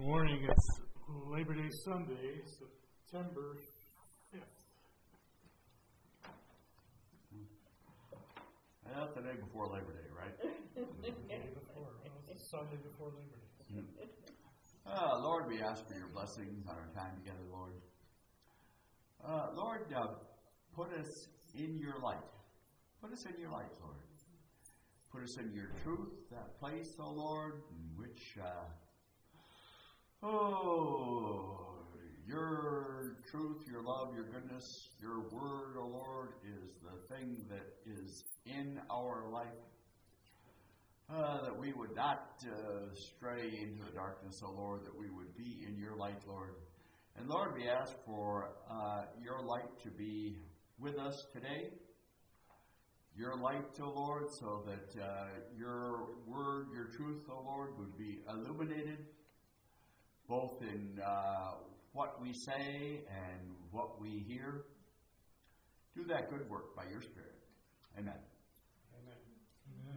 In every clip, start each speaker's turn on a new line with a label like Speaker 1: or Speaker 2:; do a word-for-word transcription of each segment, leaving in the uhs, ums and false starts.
Speaker 1: Good morning. It's Labor Day Sunday, September fifth.
Speaker 2: That's the day before Labor Day, right?
Speaker 1: The day before. Well, it's the Sunday before Labor Day.
Speaker 2: Mm-hmm. Uh, Lord, we ask for your blessings on our time together, Lord. Uh, Lord, uh, put us in your light. Put us in your light, Lord. Put us in your truth, that place, O Lord, in which, uh, oh, your truth, your love, your goodness, your word, O Lord, is the thing that is in our life. Uh, that we would not uh, stray into the darkness, O Lord, that we would be in your light, Lord. And Lord, we ask for uh, your light to be with us today. Your light, O Lord, so that uh, your word, your truth, O Lord, would be illuminated, both in uh, what we say and what we hear. Do that good work by your Spirit. Amen.
Speaker 1: Amen. Amen.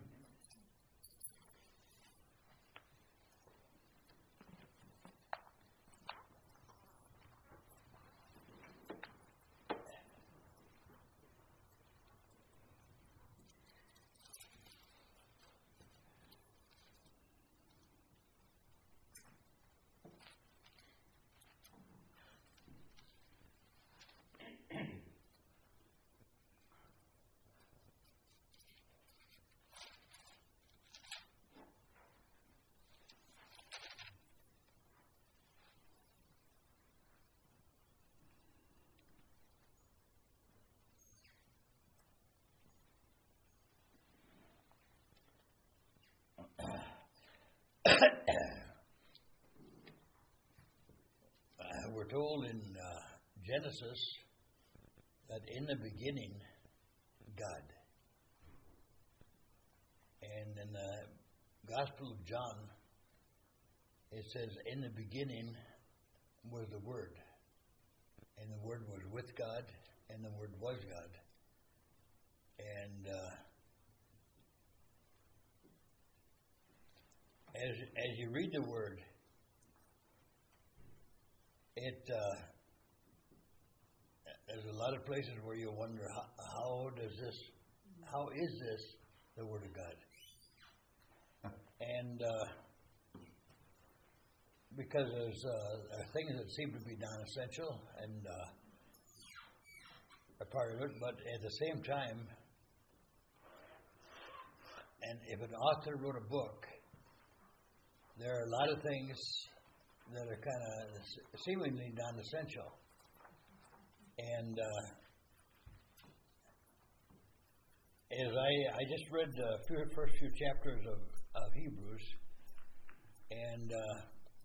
Speaker 3: Uh, we're told in uh, Genesis that in the beginning, God. And in the Gospel of John, it says, in the beginning was the Word. And the Word was with God, and the Word was God. And uh, as as you read the Word, it uh, there's a lot of places where you wonder how, how does this, how is this the Word of God? And uh, because there's uh, there are things that seem to be non-essential and uh, a part of it, but at the same time, and if an author wrote a book, there are a lot of things that are kind of seemingly non-essential. And uh, as I, I just read the first few chapters of, of Hebrews, and uh,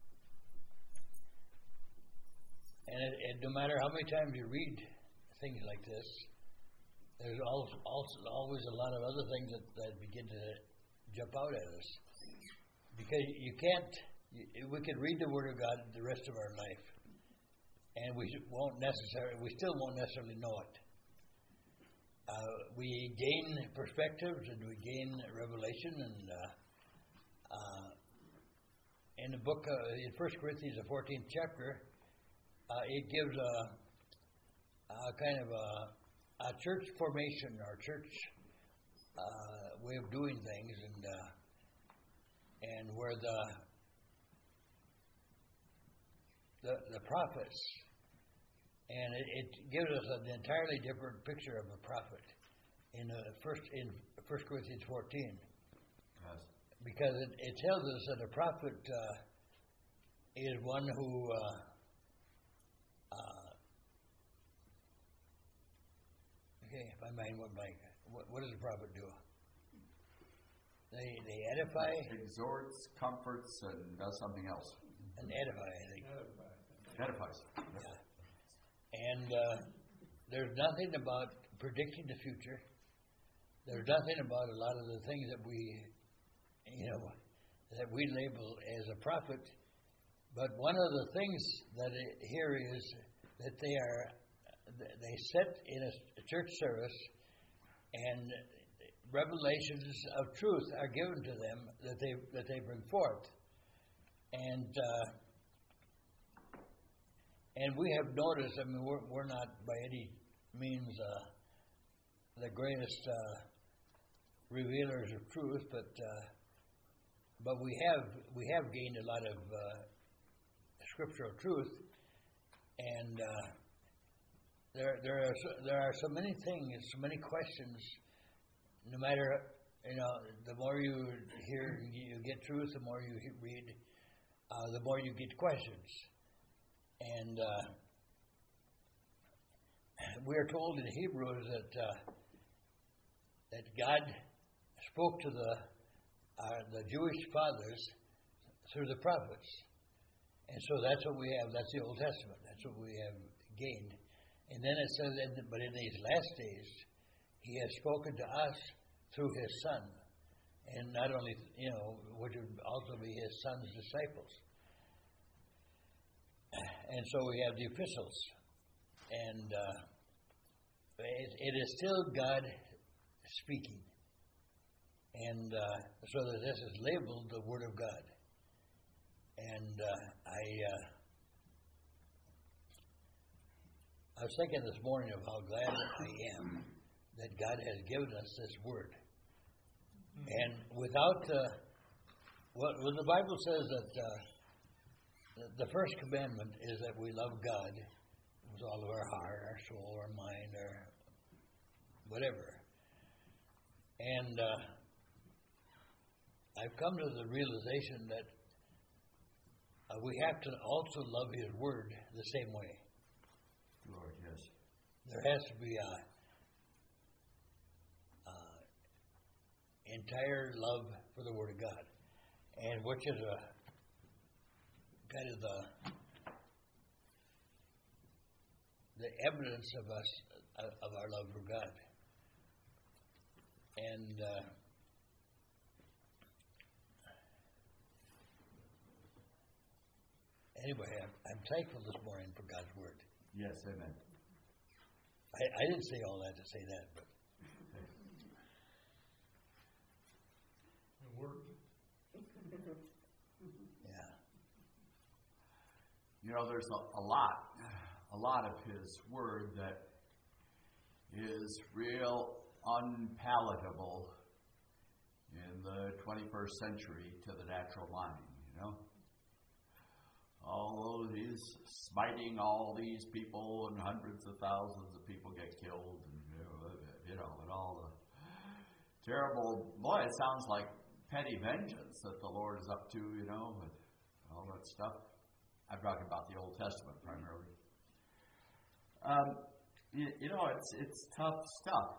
Speaker 3: and it, it, no matter how many times you read things like this, there's also, also always a lot of other things that, that begin to jump out at us. Because you can't, you, we could read the Word of God the rest of our life, and we won't necessarily, we still won't necessarily know it. Uh, we gain perspectives and we gain revelation, and uh, uh, in the book, uh, in First Corinthians, the fourteenth chapter, uh, it gives a, a kind of a, a church formation or church uh, way of doing things, and uh, and where the, the the prophets, and it, it gives us an entirely different picture of a prophet in the first in First Corinthians fourteen,
Speaker 2: Yes.
Speaker 3: because it, it tells us that a prophet uh, is one who uh, uh, okay, if my mind went blank, what, what does a prophet do? They they edify.
Speaker 2: Exhorts, comforts, and does something else.
Speaker 3: And edify, I think.
Speaker 2: Edifies.
Speaker 3: Yeah. And uh, there's nothing about predicting the future. There's nothing about a lot of the things that we, you know, that we label as a prophet. But one of the things that it, here is that they are, they sit in a church service, and revelations of truth are given to them that they that they bring forth, and uh, and we have noticed, I mean, we're, we're not by any means uh, the greatest uh, revealers of truth, but uh, but we have we have gained a lot of uh, scriptural truth, and uh, there there are so, there are so many things, so many questions. No matter, you know, the more you hear, you get truth. The more you read, uh, the more you get questions. And uh, we are told in Hebrews that uh, that God spoke to the uh, the Jewish fathers through the prophets, and so that's what we have. That's the Old Testament. That's what we have gained. And then it says, that, but in these last days, He has spoken to us through His Son, and not only, you know, which would also be His Son's disciples. And so we have the epistles, and uh, it, it is still God speaking, and uh, so that this is labeled the Word of God. And uh, I, uh, I was thinking this morning of how glad I am that God has given us this Word, and without uh, what, what the Bible says that. Uh, The first commandment is that we love God with all of our heart, our soul, our mind, our whatever. And uh, I've come to the realization that uh, we have to also love His Word the same way.
Speaker 2: Lord, yes.
Speaker 3: There has to be a, a entire love for the Word of God, and which is a kind of the the evidence of us of our love for God. And uh, anyway, I'm, I'm thankful this morning for God's Word.
Speaker 2: Yes, amen.
Speaker 3: I, I didn't say all that to say that, but
Speaker 1: The Word.
Speaker 3: yeah.
Speaker 2: You know, there's a, a lot, a lot of His Word that is real unpalatable in the twenty-first century to the natural mind, you know. Although He's smiting all these people and hundreds of thousands of people get killed, and you know, you know, and all the terrible, boy, it sounds like petty vengeance that the Lord is up to, you know, with all that stuff. I'm talking about the Old Testament primarily. Um, you, you know, it's it's tough stuff.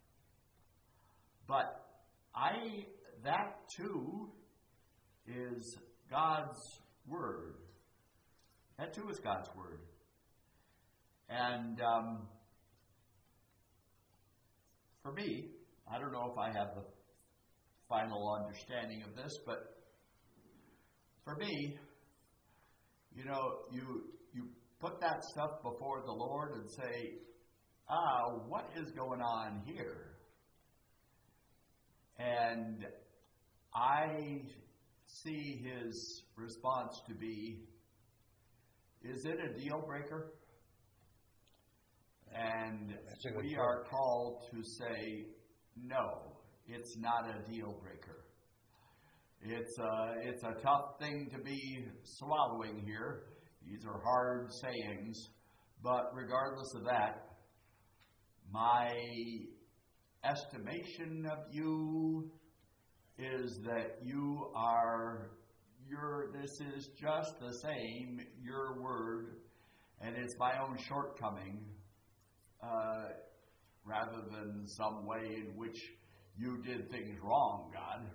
Speaker 2: But I that too is God's Word. That too is God's Word. And um, for me, I don't know if I have the final understanding of this, but for me, you know, you you put that stuff before the Lord and say, ah, what is going on here? And I see His response to be, is it a deal breaker? And we are called to say, no, it's not a deal breaker. It's a, it's a tough thing to be swallowing here. These are hard sayings. But regardless of that, my estimation of you is that you are, your, this is just the same, your word, and it's my own shortcoming, uh, rather than some way in which you did things wrong, God.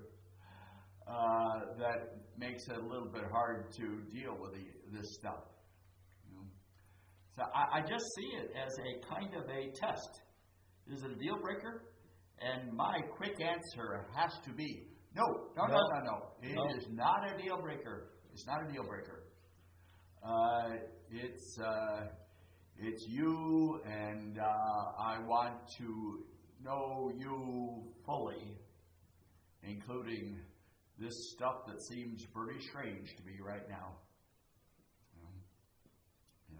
Speaker 2: Uh, that makes it a little bit hard to deal with the, this stuff. You know? So I, I just see it as a kind of a test. Is it a deal breaker? And my quick answer has to be, no, no, no, no, no. It
Speaker 3: no.
Speaker 2: is not a deal breaker. It's not a deal breaker. Uh, it's uh, it's you, and uh, I want to know you fully, including this stuff that seems pretty strange to me right now. You know?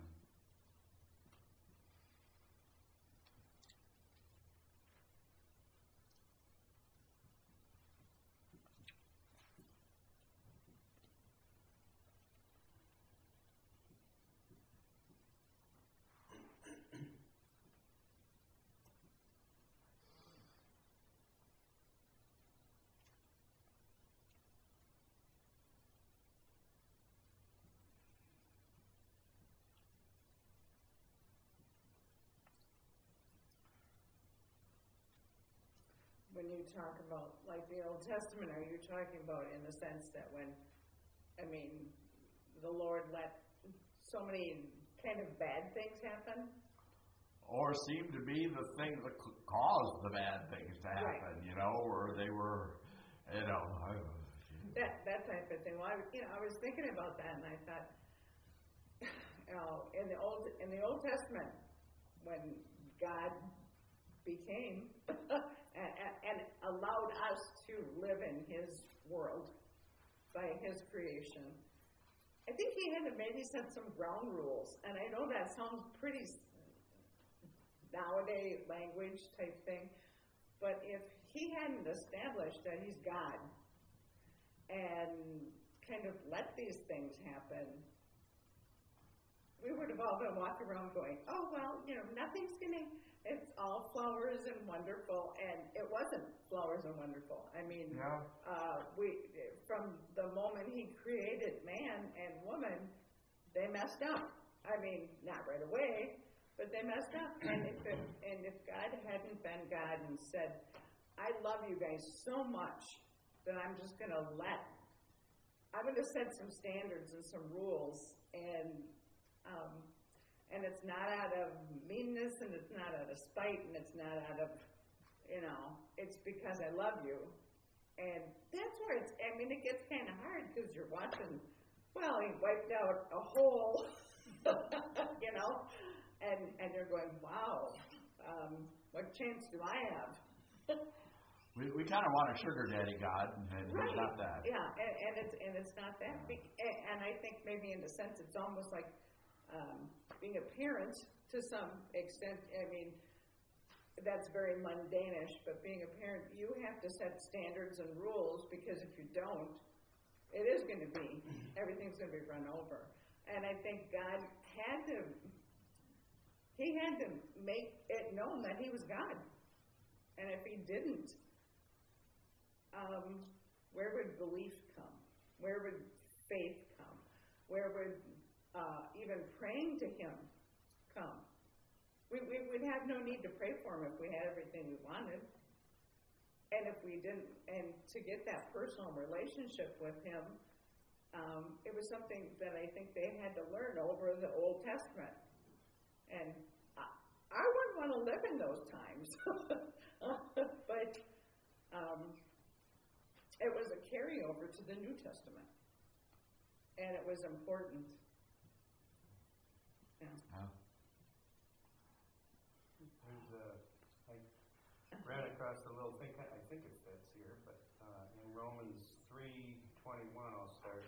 Speaker 4: when you talk about, like, the Old Testament, are you talking about in the sense that when, I mean, the Lord let so many kind of bad things happen?
Speaker 2: Or seemed to be the thing that caused the bad things to happen, right. you know, or they were, you know. I,
Speaker 4: that that type of thing. Well, I, you know, I was thinking about that, and I thought, you know, in the old in the Old Testament, when God became and, and allowed us to live in His world by His creation, I think He had to maybe set some ground rules. And I know that sounds pretty nowadays language type thing, but if He hadn't established that He's God and kind of let these things happen, we would have all been walking around going, oh, well, you know, nothing's going to, it's all flowers and wonderful, and it wasn't flowers and wonderful. I mean,
Speaker 2: yeah.
Speaker 4: uh, we from the moment He created man and woman, they messed up. I mean, not right away, but they messed up. And if it, and if God hadn't been God and said, I love you guys so much that I'm just going to let, I'm going to set some standards and some rules, and um, and it's not out of meanness, and it's not out of spite, and it's not out of, you know, it's because I love you. And that's where it's, I mean, it gets kind of hard because you're watching, well, He wiped out a whole, you know, and, and you're going, wow, um, what chance do I have?
Speaker 2: we we kind of want a sugar daddy God, and
Speaker 4: right.
Speaker 2: He's not that.
Speaker 4: Yeah, and, and it's and it's not that. Be- and I think maybe in a sense it's almost like um, being a parent to some extent. I mean, that's very mundane-ish, but being a parent, you have to set standards and rules, because if you don't, it is going to be, everything's going to be run over. And I think God had to, He had to make it known that He was God. And if He didn't, um, where would belief come? Where would faith come? Where would uh, even praying to Him come? We, we would have no need to pray for Him if we had everything we wanted. And if we didn't, and to get that personal relationship with Him, um, it was something that I think they had to learn over the Old Testament. And I, I wouldn't want to live in those times. But um, it was a carryover to the New Testament. And it was important. Yeah.
Speaker 2: Oh.
Speaker 5: There's a, I ran across a little thing, I think it fits here, but uh, in Romans three twenty-one I'll start.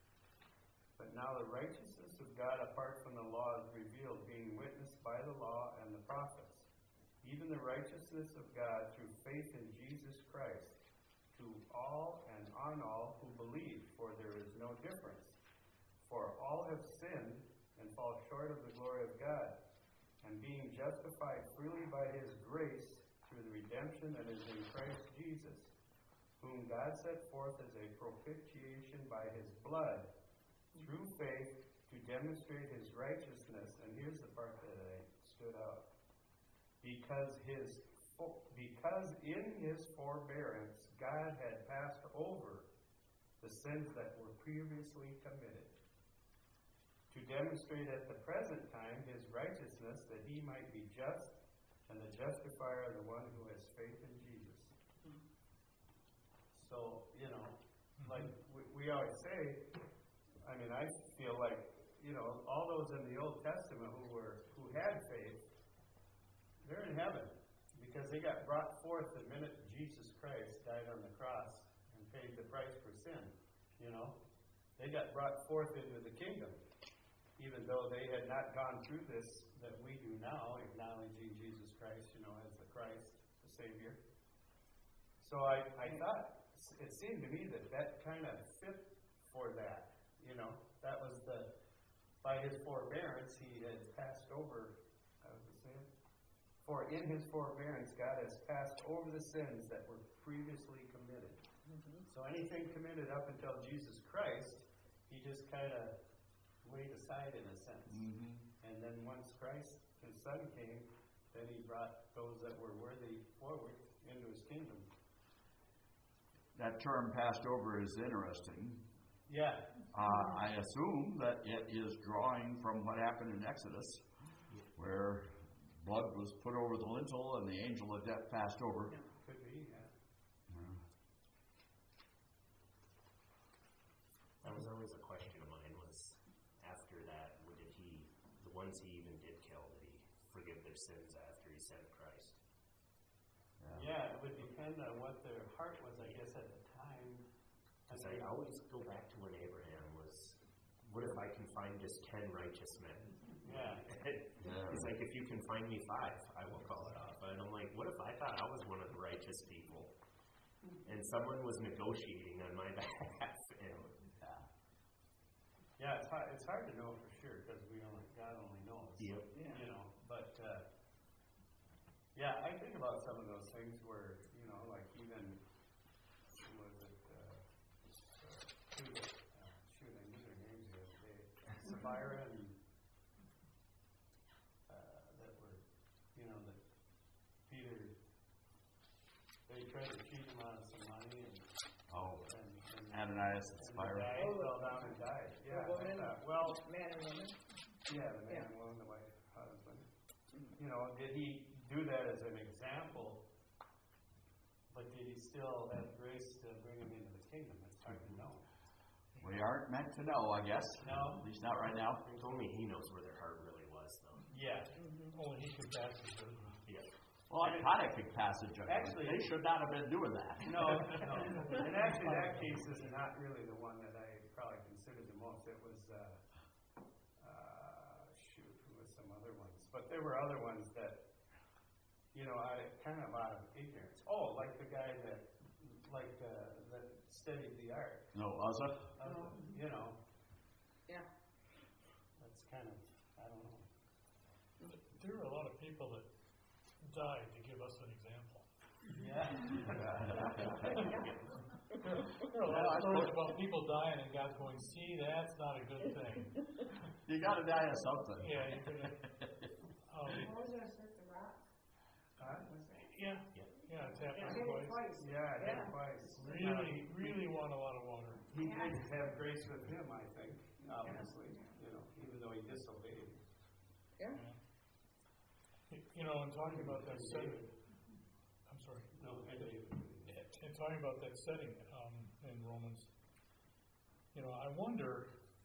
Speaker 5: But now the righteousness of God apart from the law is revealed, being witnessed by the law and the prophets, even the righteousness of God through faith in Jesus Christ, to all and on all who believe, for there is no difference. For all have sinned and fall short of the glory of God, and being justified freely by His grace through the redemption that is in Christ Jesus, whom God set forth as a propitiation by His blood, through faith, to demonstrate His righteousness. And here's the part that I stood out. Because his because in His forbearance God had passed over the sins that were previously committed, to demonstrate at the present time His righteousness, that He might be just and the justifier of the one who has faith in Jesus. Mm-hmm. So, you know, like we, we always say, I mean, I feel like, you know, all those in the Old Testament who were who had faith, they're in heaven, because they got brought forth the minute Jesus Christ died on the cross and paid the price for sin. You know, they got brought forth into the kingdom, even though they had not gone through this that we do now, acknowledging Jesus Christ, you know, as the Christ, the Savior. So I, I thought, it seemed to me that that kind of fit for that. You know, that was the, by His forbearance, He had passed over, how was it saying? For in His forbearance, God has passed over the sins that were previously committed. Mm-hmm. So anything committed up until Jesus Christ, He just kind of laid aside in a sense. Mm-hmm. And then once Christ, His Son, came, then He brought those that were worthy forward into His kingdom.
Speaker 2: that term passed over is interesting.
Speaker 5: Yeah.
Speaker 2: Uh, I assume that it is drawing from what happened in Exodus, where blood was put over the lintel and the angel of death passed over.
Speaker 5: Yeah, could be, yeah.
Speaker 2: Yeah.
Speaker 6: That was always a question of mine, was after that, did he, the ones he even did kill, did he forgive their sins after he sent Christ?
Speaker 2: Yeah.
Speaker 5: Yeah, it would depend on what their heart was, I guess, at the time.
Speaker 6: Because I always go back to when Abraham was, what if I can find just ten righteous men?
Speaker 5: Yeah.
Speaker 2: Yeah.
Speaker 6: It's like, if you can find me five, I will call it off. And I'm like, what if I thought I was one of the righteous people? And someone was negotiating on my behalf. And,
Speaker 2: Yeah.
Speaker 5: Yeah, it's hard, it's hard to know for sure, because we only, God only knows.
Speaker 6: Yep.
Speaker 4: Yeah.
Speaker 5: You know, but, uh, yeah, I think about some of those things where, you know, like even, who was it, uh, uh, who was, uh, shoot, I knew their names the other day. Sapphira and, uh, that were, you know, that Peter, they tried to cheat him out of some money and,
Speaker 2: Oh,
Speaker 5: and, and
Speaker 2: Ananias and
Speaker 5: and the
Speaker 2: Sapphira.
Speaker 5: guy
Speaker 4: Oh,
Speaker 5: fell down and died. Yeah,
Speaker 4: the woman,
Speaker 5: I thought, well,
Speaker 4: man and woman.
Speaker 5: yeah, the man
Speaker 4: Yeah.
Speaker 5: and woman, the wife, husband. You know, did he do that as an example? But did he still have grace to bring him into the kingdom? It's hard to know.
Speaker 2: We aren't meant to know, I guess.
Speaker 5: No.
Speaker 2: At least not right now.
Speaker 6: I think only he knows where their heart really was, though.
Speaker 5: Yeah.
Speaker 1: Only he could pass it, couldn't he?
Speaker 6: Yeah.
Speaker 2: Well, a conic passage of it.
Speaker 5: Actually-
Speaker 2: They should not have been doing that.
Speaker 5: No, no. And actually, that case is not really the one that I probably considered the most. It was, uh, uh, shoot, who was some other ones? But there were other ones that, you know, I kind of out of ignorance. Oh, like the guy that, like, uh, that studied the art.
Speaker 2: No, Uzzah?
Speaker 5: Uh, you know,
Speaker 4: Yeah.
Speaker 5: that's kind of, I don't know.
Speaker 1: There are a lot of people that died to give us an example.
Speaker 5: Yeah.
Speaker 1: There are a lot of stories about people dying and God going, see, that's not a good thing.
Speaker 2: You got to die of something.
Speaker 1: Yeah, you're gonna. Um,
Speaker 5: Huh?
Speaker 1: yeah,
Speaker 6: Yeah.
Speaker 1: yeah, it's happened
Speaker 4: Yeah.
Speaker 1: twice.
Speaker 5: Yeah, I did
Speaker 4: Yeah.
Speaker 5: twice.
Speaker 1: Really, really want a lot of water.
Speaker 5: He did have grace with him, I think, obviously, you know, even though he disobeyed.
Speaker 4: Yeah.
Speaker 1: You know, and talking about that setting, I'm sorry.
Speaker 5: No, I did.
Speaker 1: And talking about that setting um, in Romans, you know, I wonder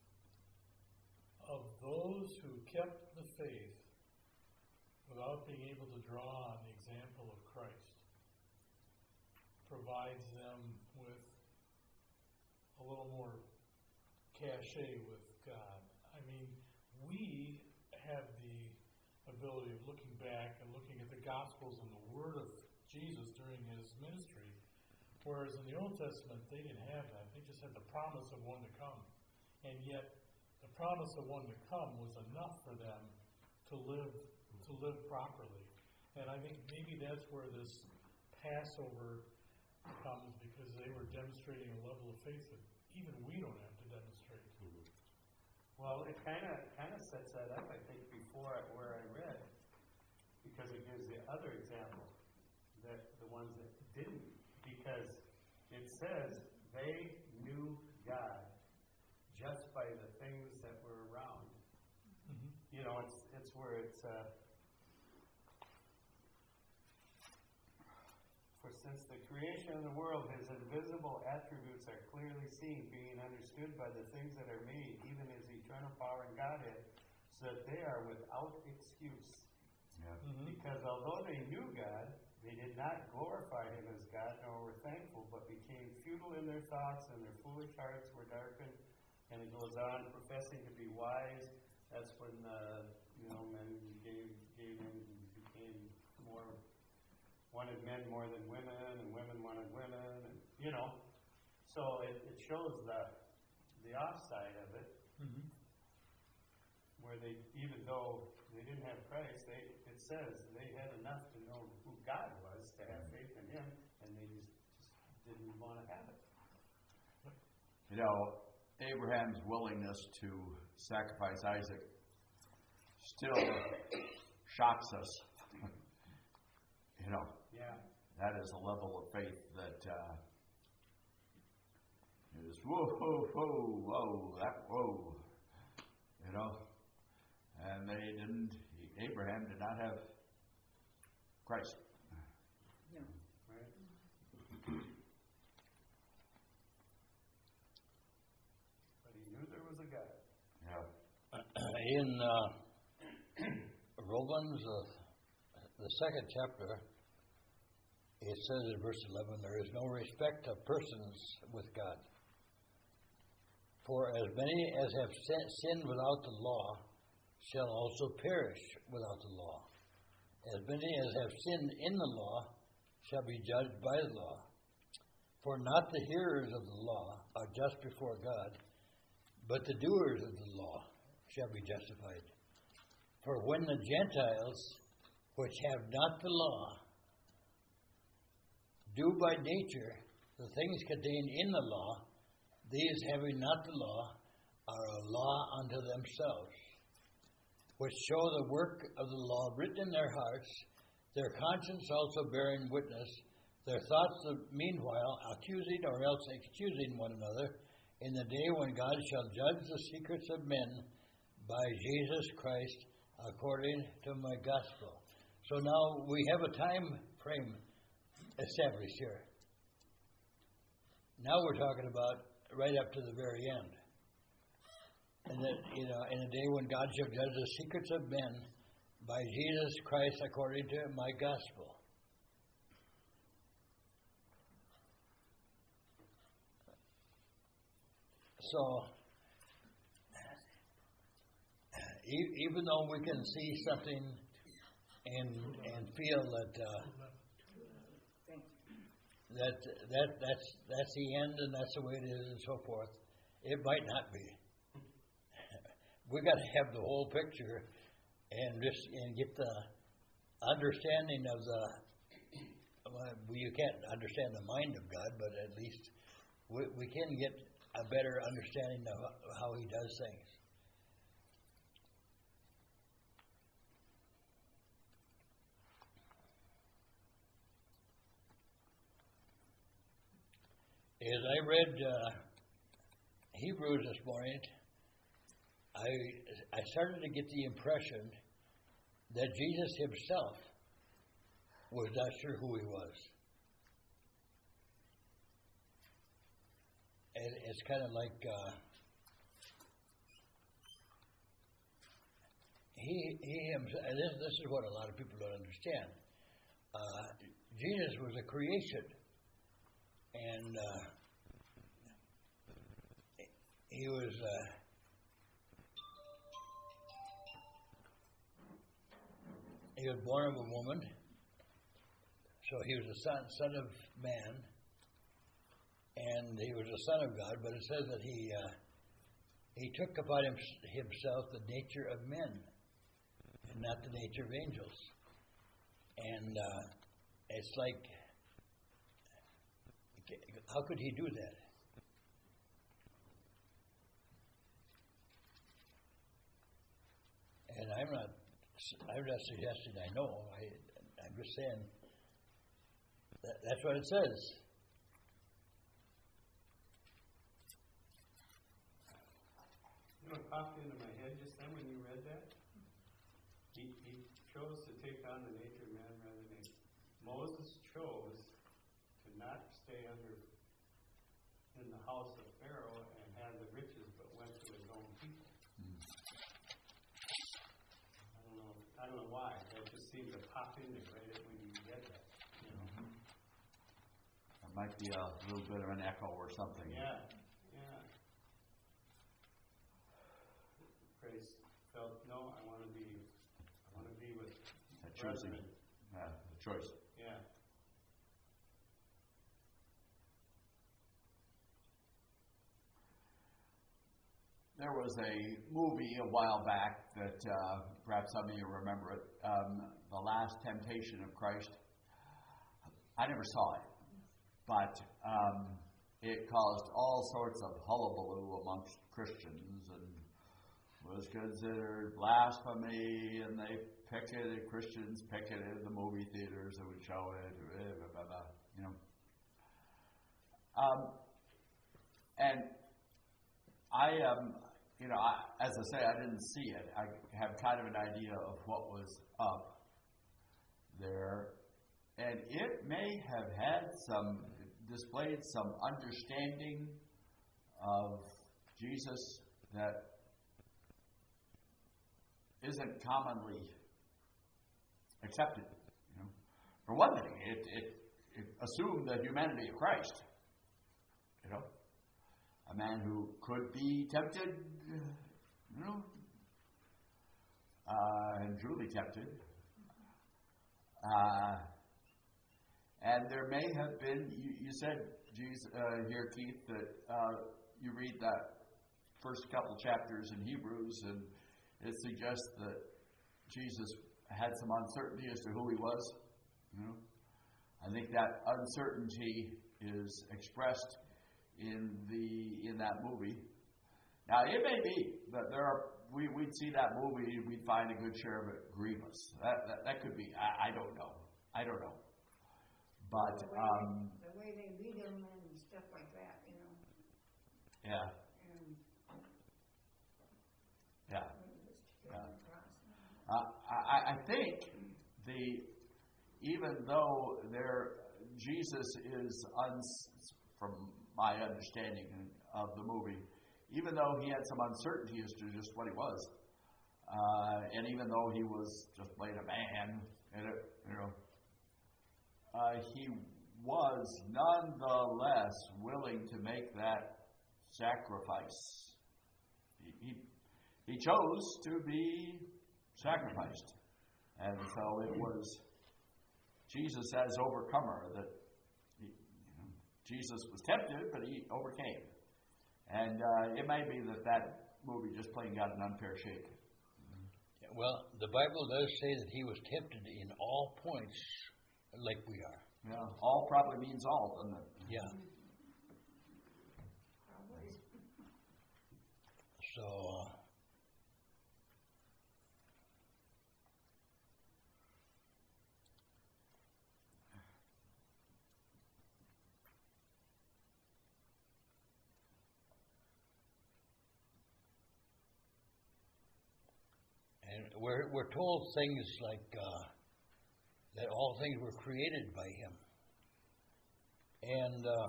Speaker 1: of those who kept the faith without being able to draw on the example of Christ, provides them with a little more cachet with God. I mean, we have the ability of looking back and looking at the Gospels and the Word of Jesus during His ministry, whereas in the Old Testament they didn't have that. They just had the promise of one to come. And yet the promise of one to come was enough for them to live to live properly. And I think maybe that's where this Passover comes, because they were demonstrating a level of faith that even we don't have to demonstrate.
Speaker 5: Well, it kind of kind of sets that up, I think, before I, where I read, because it gives the other example, that the ones that didn't, because it says they knew God just by the things that were around.
Speaker 1: Mm-hmm.
Speaker 5: You know, it's it's where it's. Uh, For since the creation of the world, His invisible attributes are clearly seen, being understood by the things that are made, even His eternal power and Godhead, so that they are without excuse.
Speaker 2: Yeah.
Speaker 1: Mm-hmm.
Speaker 5: Because although they knew God, they did not glorify Him as God, nor were thankful, but became futile in their thoughts, and their foolish hearts were darkened. And it goes on, professing to be wise. That's when uh, you know men gave gave in and became more. Wanted men more than women, and women wanted women, and you know, so it, it shows the the offside of it,
Speaker 1: Mm-hmm.
Speaker 5: where they, even though they didn't have Christ, they it says they had enough to know who God was to have faith in Him, and they just, just didn't want to have it.
Speaker 2: You know, Abraham's willingness to sacrifice Isaac still shocks us. You know,
Speaker 5: Yeah,
Speaker 2: that is a level of faith that uh, It was whoa, whoa, whoa, whoa, that whoa. You know? And they didn't, Abraham did not have Christ.
Speaker 4: No.
Speaker 5: Right? But he knew there was a God.
Speaker 2: Yeah.
Speaker 3: In uh, Romans, uh, the second chapter, it says in verse eleven, there is no respect of persons with God. For as many as have sinned without the law shall also perish without the law. As many as have sinned in the law shall be judged by the law. For not the hearers of the law are just before God, but the doers of the law shall be justified. For when the Gentiles, which have not the law, do by nature the things contained in the law, these having not the law are a law unto themselves, which show the work of the law written in their hearts, their conscience also bearing witness, their thoughts meanwhile accusing or else excusing one another, in the day when God shall judge the secrets of men by Jesus Christ according to my gospel. So now we have a time frame established here. Now we're talking about right up to the very end. And that, you know, in a day when God shall judge the secrets of men by Jesus Christ according to my gospel. So, e- even though we can see something and and feel that uh, that that that's that's the end and that's the way it is and so forth, it might not be. We got to have the whole picture and just and get the understanding of the. Well, you can't understand the mind of God, but at least we, we can get a better understanding of how He does things. As I read uh, Hebrews this morning, I I started to get the impression that Jesus Himself was not sure who He was. And it's kind of like uh, he he himself. And this this is what a lot of people don't understand. Uh, Jesus was a creation, and uh, he was. Uh, He was born of a woman, so he was a son, son of man, and he was a son of God. But it says that he uh, he took upon him, himself the nature of men, and not the nature of angels. And uh, it's like, how could he do that? And I'm not. I'm not suggesting I know. I, I'm just saying that, that's what it says.
Speaker 5: You know what popped into my head just then when you read that? He, he chose to take on the nature of man rather than Moses chose to not stay under in the house of Pharaoh and have the riches, but went to his own people. Mm. I don't know why. That just seemed to pop in there right when you read that. You know? Mm-hmm.
Speaker 2: That might be a little bit of an echo or something.
Speaker 5: Yeah, yeah. Praise felt, no, I want to be, I want to be with
Speaker 2: a choosing, uh, a choice.
Speaker 5: Yeah.
Speaker 2: There was a movie a while back that uh, perhaps some of you remember it, um, The Last Temptation of Christ. I never saw it, but um, it caused all sorts of hullabaloo amongst Christians and was considered blasphemy, and they picketed, Christians picketed the movie theaters that would show it, blah, blah, blah, you know. Um, and I um, you know, I, as I say, I didn't see it. I have kind of an idea of what was up there, and it may have had some displayed some understanding of Jesus that isn't commonly accepted. You know, for one thing, it, it, it assumed the humanity of Christ. You know, a man who could be tempted, you know, uh, and truly tempted. Uh, and there may have been, you, you said, Jesus, uh, here, Keith, that uh, you read that first couple chapters in Hebrews, and it suggests that Jesus had some uncertainty as to who he was. You know, I think that uncertainty is expressed in the in that movie. Now, it may be that there are we we'd see that movie, we'd find a good share of it grievous. That that, that could be. I, I don't know. I don't know. But
Speaker 7: the way,
Speaker 2: um,
Speaker 7: they, the way they lead them and stuff like that, you know.
Speaker 2: yeah,
Speaker 7: And
Speaker 2: yeah.
Speaker 7: yeah.
Speaker 2: Uh, I, I think the even though there Jesus is uns, from my understanding of the movie, even though he had some uncertainty as to just what he was, uh, and even though he was just playing a man, and it, you know, uh, he was nonetheless willing to make that sacrifice. He he, he chose to be sacrificed. And so it was Jesus as overcomer that he, you know, Jesus was tempted, but he overcame. And uh, it may be that that movie just plain got an unfair shake.
Speaker 3: Well, the Bible does say that he was tempted in all points like we are.
Speaker 2: Yeah, all probably means all, doesn't it?
Speaker 3: Yeah. So, uh, and we're we're told things like uh, that all things were created by him, and uh,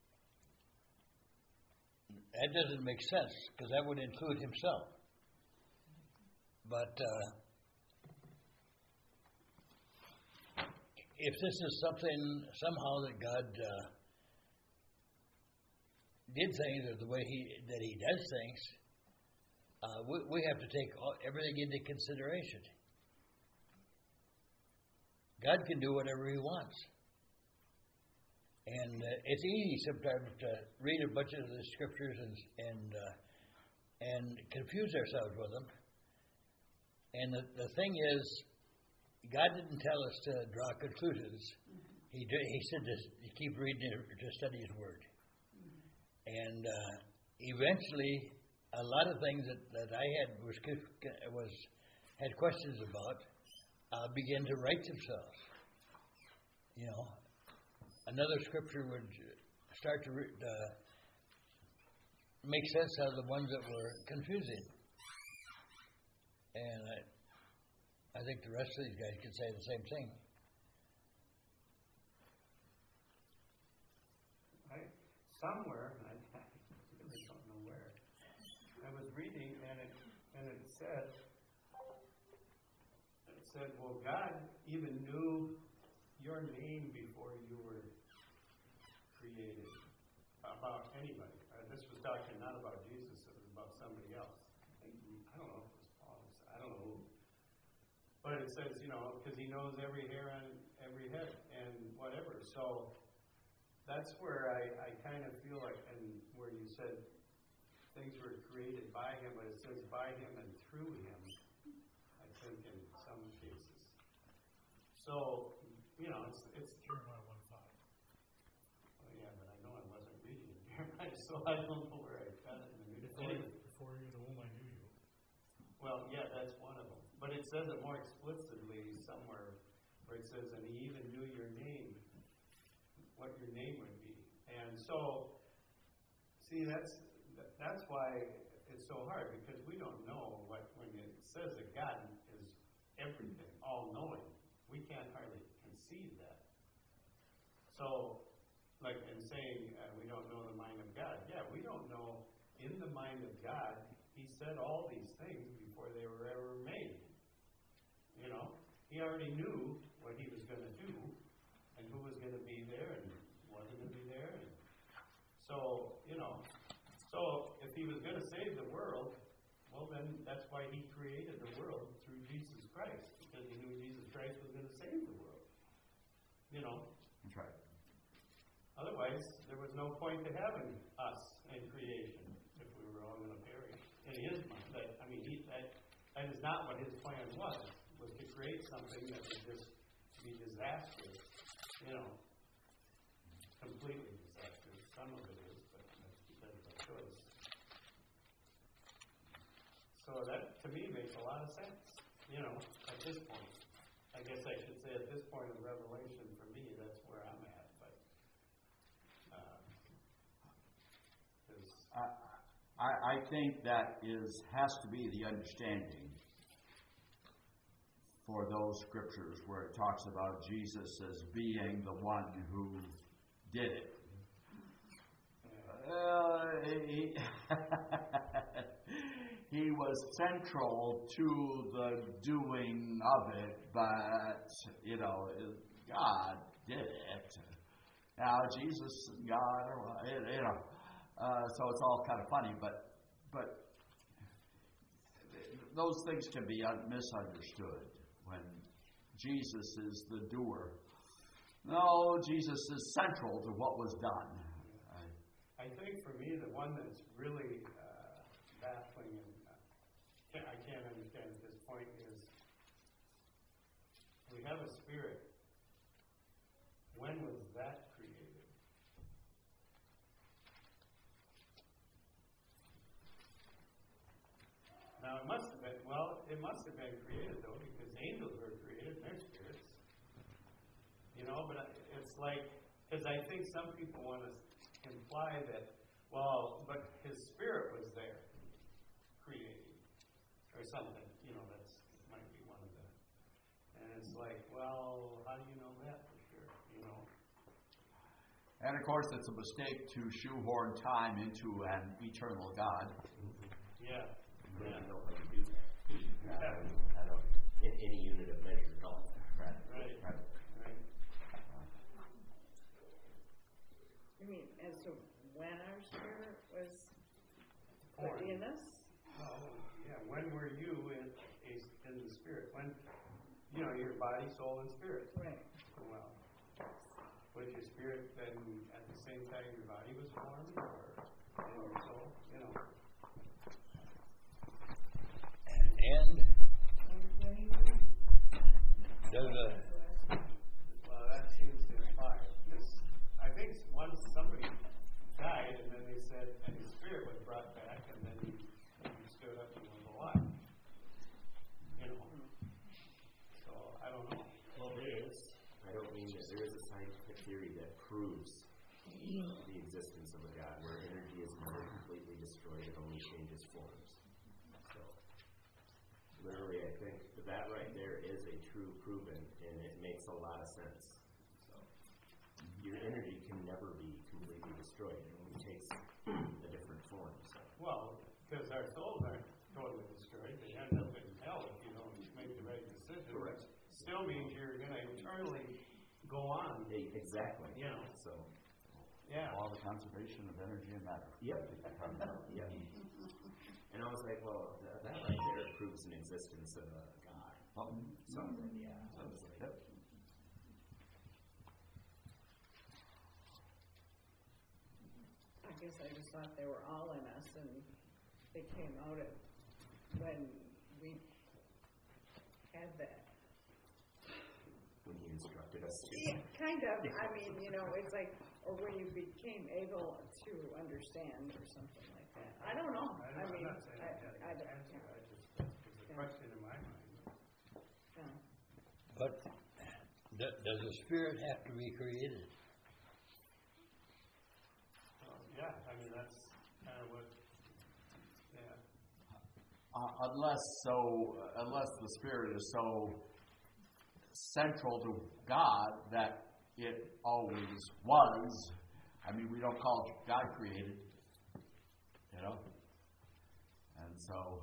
Speaker 3: that doesn't make sense because that would include himself. But uh, if this is something somehow that God uh, did things or the way he that He does things, uh, we, we have to take all, everything into consideration. God can do whatever He wants. And uh, it's easy sometimes to read a bunch of the scriptures and and uh, and confuse ourselves with them. And the, the thing is, God didn't tell us to draw conclusions. He did, He said to, to keep reading, to study His Word. And uh, eventually, a lot of things that, that I had was was had questions about uh, began to right themselves. You know. Another scripture would start to uh, make sense out of the ones that were confusing. And I, I think the rest of these guys can say the same thing.
Speaker 5: I, somewhere, I, I really don't know where, I was reading and it, and it said, it said, well, God even knew your name before you were created, about anybody. Uh, this was talking not about Jesus, it was about somebody else. I, think, I don't know if it was Paul, I don't know who. But it says, you know, because he knows every hair on every head and whatever. So that's where I, I kind of feel like, and where you said things were created by him, but it says by him and through him, I think in some cases. So, you know, it's it's
Speaker 1: Jeremiah one five.
Speaker 5: Oh yeah, but I know I wasn't reading Jeremiah, so I don't know where I got it in the New
Speaker 1: Before,
Speaker 5: Testament.
Speaker 1: before you were the womb, I knew you.
Speaker 5: Well, yeah, that's one of them. But it says it more explicitly somewhere, where it says, "And he even knew your name, what your name would be." And so, See, that's that's why it's so hard, because we don't know what, when it says that God is everything, all-knowing, we can't hardly conceive that. So, like in saying uh, we don't know the mind of God, yeah, we don't know in the mind of God, He said all these things before they were ever made. You know, He already knew what He was going to do, and who was going to be there, and wasn't going to be there. And so, you know, so if He was going to save the world, well, then that's why He created the world through Jesus Christ, because He knew Jesus Christ was going to save the world. You know.
Speaker 2: That's right.
Speaker 5: Otherwise, there was no point to having us in creation if we were all going to perish. In His mind, that I mean, he, that that is not what His plan was. Was to create something that would just be disastrous. You know, completely disastrous. Some of it is, but that's because of our choice. So that, to me, makes a lot of sense. You know, at this point, I guess I should say at this point of Revelation, for me, that's where I'm at. But. Uh,
Speaker 2: I, I think that is has to be the understanding for those scriptures where it talks about Jesus as being the one who did it. Uh, he, he was central to the doing of it, but, you know, God did it. Now, Jesus, God, or, you know, uh, so it's all kind of funny, but but those things can be misunderstood when Jesus is the doer. No, Jesus is central to what was done.
Speaker 5: I think for me, the one that's really uh, baffling and uh, I can't understand at this point is we have a spirit. When was that created? Now it must have been, well, it must have been created though, because angels were created and they're spirits. You know, but it's like, because I think some people want to imply that, well, but his spirit was there, creating, or something. You know, that's might be one of the. And it's like, well, how do you know that for sure? You know.
Speaker 2: And of course, it's a mistake to shoehorn time into an eternal God.
Speaker 5: Yeah.
Speaker 6: I
Speaker 5: Yeah.
Speaker 6: don't know how to do that.
Speaker 5: Yeah.
Speaker 6: I don't. In any unit of measure at all.
Speaker 2: Right.
Speaker 5: Right.
Speaker 2: Right.
Speaker 5: Right.
Speaker 4: You mean as to when our spirit was
Speaker 5: Born.
Speaker 4: put in us?
Speaker 5: Well, yeah. When were you in in the spirit? When, you know, your body, soul, and spirit.
Speaker 4: Right.
Speaker 5: Well, was your spirit then at the same time your body was formed, or in your soul? You know.
Speaker 3: And
Speaker 7: When, when he breathed.
Speaker 3: there's a
Speaker 5: Well, that seems to imply. Because I think once somebody died, and then they said, and his spirit was brought back, and then he, he stood up and was alive. You know. So I don't know.
Speaker 6: Well, there is. I don't mean that there is a scientific theory that proves the existence of a God, where energy is never completely destroyed; it only changes forms. So, literally, I think that right there is a true proven, and it makes a lot of sense. So, your energy can never be completely destroyed; it only takes a different form. So.
Speaker 5: Well, because our souls aren't totally destroyed. They end up in hell if you don't make the right decision.
Speaker 6: Correct.
Speaker 5: Still means you're going to eternally go on.
Speaker 6: E- Exactly.
Speaker 5: You know.
Speaker 6: So.
Speaker 5: Yeah.
Speaker 2: All the conservation of energy and matter.
Speaker 6: Yep. Yep. And I was like, well, that, that right there proves an existence of a God.
Speaker 2: Um,
Speaker 6: Something, yeah. I was like,
Speaker 2: Yep.
Speaker 4: I guess I just thought they were all in us, and they came out at when we had that.
Speaker 6: when he instructed us to.
Speaker 4: Yeah, kind of. I mean, you know, it's like, or when you became able to understand, or something like that. I don't know.
Speaker 5: I
Speaker 4: I
Speaker 5: don't,
Speaker 4: mean,
Speaker 5: I'm not saying
Speaker 4: I,
Speaker 5: I,
Speaker 4: I,
Speaker 5: I
Speaker 4: don't-
Speaker 5: answer. I just, it's a question in my mind.
Speaker 4: yeah.
Speaker 3: but d- does the spirit have to be created?
Speaker 5: Well, yeah, I mean, that's, kind of what, yeah.
Speaker 2: Uh, unless so, uh, unless the Spirit is so central to God that it always was. I mean, we don't call God created, you know. And so,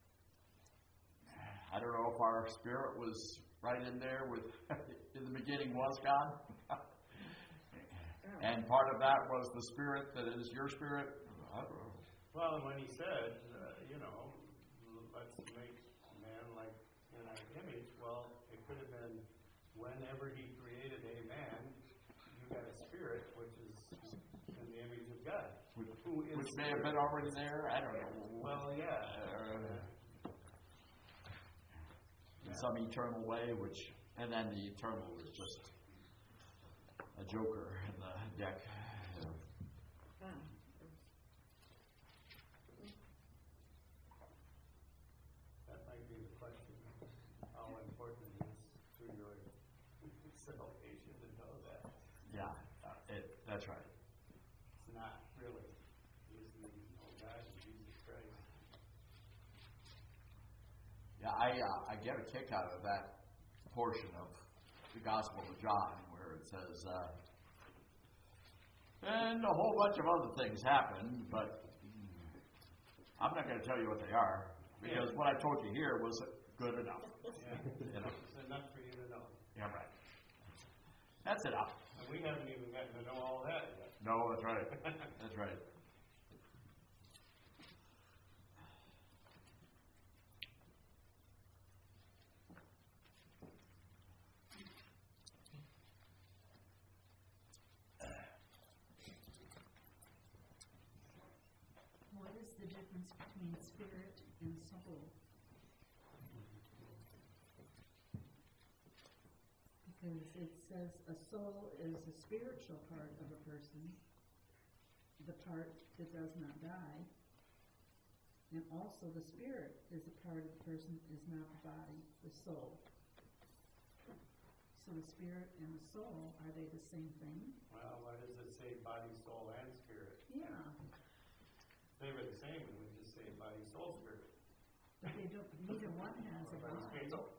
Speaker 2: I don't know if our spirit was right in there with, in the beginning was God. And part of that was the Spirit that is your Spirit. I don't know.
Speaker 5: Well, and when he said, uh, you know, let's make man like in our image, well, it could have been whenever he created a man, you got a spirit which is in the image of God.
Speaker 2: Which,
Speaker 5: Who is
Speaker 2: which may have been already there. I don't know.
Speaker 5: Well, yeah.
Speaker 2: Uh, in some eternal way, which, and then the eternal is just a joker in the deck.
Speaker 5: That might be the question. How important it is to your salvation to know that?
Speaker 2: Yeah, uh, it, that's right.
Speaker 5: It's not really. It's the oh God and Jesus Christ.
Speaker 2: Yeah, I uh, I get a kick out of that portion of the Gospel of John where it says, uh, and a whole bunch of other things happened, but I'm not going to tell you what they are because
Speaker 5: Yeah.
Speaker 2: what I told you here was good enough.
Speaker 5: Yeah.
Speaker 2: You know?
Speaker 5: It's enough for you to know.
Speaker 2: Yeah, right. That's enough.
Speaker 5: And we haven't even gotten to know all that yet.
Speaker 2: No, that's right. That's right.
Speaker 7: What is the difference between spirit and soul? Because it says a soul is a spiritual part of a person, the part that does not die, and also the spirit is a part of the person, is not the body, the soul. So the spirit and the soul, are they the same thing?
Speaker 5: Well, why does it say body, soul, and spirit?
Speaker 7: Yeah,
Speaker 5: They were the same, and we just say body, soul, spirit.
Speaker 7: but they don't, neither one has a
Speaker 5: Or body,
Speaker 7: body.
Speaker 5: spirit, soul.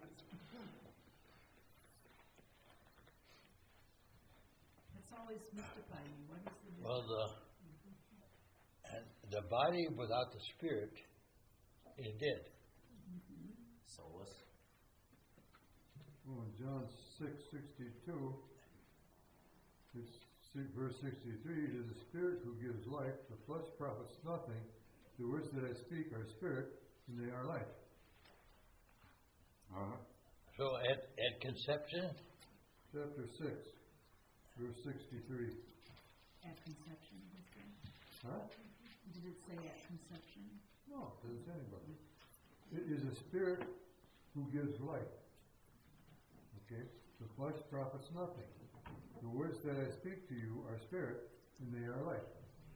Speaker 7: It's always mystified me. What is the difference?
Speaker 3: Well, the and the body without the spirit is dead.
Speaker 6: Soulless.
Speaker 8: Well, in John six sixty-two, it's si- verse sixty-three, it is the Spirit who gives life, the flesh profits nothing. The words that I speak are spirit, and they are life.
Speaker 2: Uh-huh.
Speaker 3: So at, at conception,
Speaker 8: Chapter six, verse sixty-three.
Speaker 7: At conception, did it say?
Speaker 8: Huh?
Speaker 7: Did it say at conception?
Speaker 8: No, it doesn't say anybody. It is a Spirit who gives life. Okay? The flesh profits nothing. The words that I speak to you are spirit, and they are life.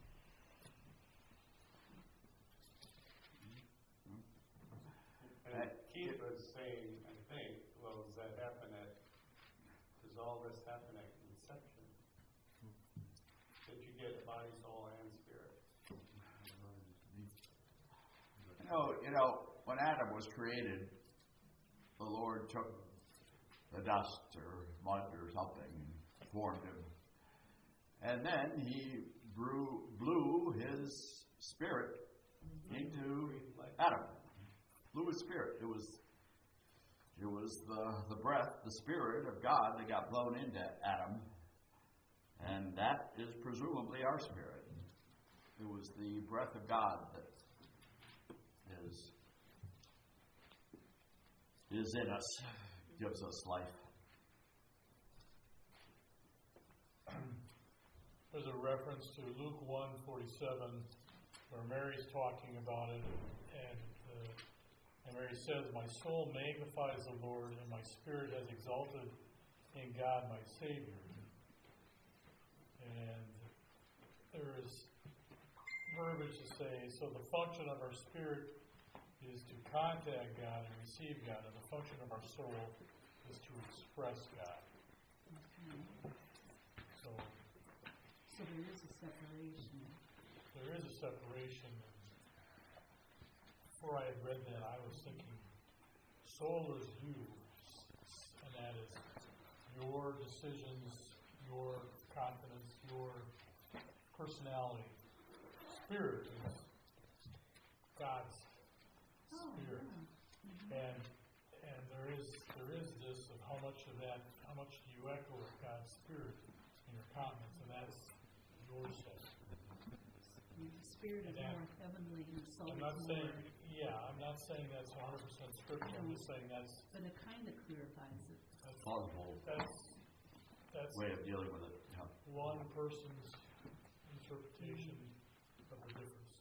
Speaker 5: And Keith was saying, I think, well, does that happen at, does all this happen at conception? That you get body, soul, and spirit?
Speaker 2: You know, you know, when Adam was created, the Lord took the dust or mud or something and formed him. And then he blew, blew his spirit into Adam. Blew his spirit. It was it was the, the breath, the spirit of God that got blown into Adam. And that is presumably our spirit. It was the breath of God that is is in us, gives us life.
Speaker 1: There's a reference to Luke one forty-seven where Mary's talking about it, and, uh, and Mary says, "My soul magnifies the Lord, and my spirit has exalted in God my Savior." And there is verbiage to say, so the function of our spirit is to contact God and receive God, and the function of our soul is to express God.
Speaker 7: Okay.
Speaker 1: So
Speaker 7: So there is a separation.
Speaker 1: there is a separation. Before I had read that, I was thinking, soul is you, and that is your decisions, your confidence, your personality. Spirit is God's spirit, and and there is there is this of how much of that, how much do you echo of God's spirit in your confidence, and that's your soul.
Speaker 7: The spirit is
Speaker 1: And
Speaker 7: more heavenly and soul
Speaker 1: I'm
Speaker 7: is
Speaker 1: not
Speaker 7: more,
Speaker 1: saying, yeah, I'm not saying that's one hundred percent scripture. I'm just saying that's
Speaker 7: but it kind of clarifies it.
Speaker 1: that's
Speaker 2: Plausible
Speaker 1: that's, that's
Speaker 2: way of dealing with it. Yeah.
Speaker 1: one person's interpretation of the difference.